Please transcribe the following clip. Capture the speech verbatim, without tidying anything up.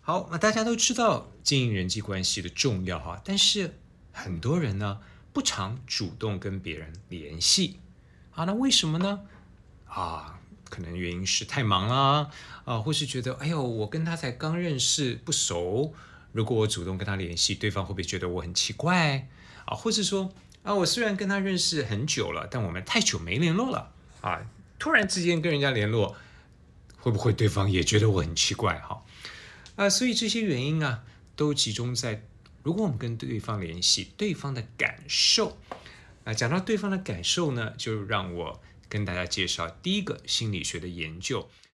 好，那大家都知道经营人际关系的重要哈，但是很多人呢不常主动跟别人联系啊，那为什么呢？啊，可能原因是太忙啦，啊，或是觉得哎呦，我跟他才刚认识不熟，如果我主动跟他联系，对方会不会觉得我很奇怪啊？或是说啊，我虽然跟他认识很久了，但我们太久没联络了啊，突然之间跟人家联络，会不会对方也觉得我很奇怪哈？啊，所以这些原因啊，都集中在如果我们跟对方联系，对方的感受。啊，讲到对方的感受呢，就让我跟大家介绍第一个心理学的研究。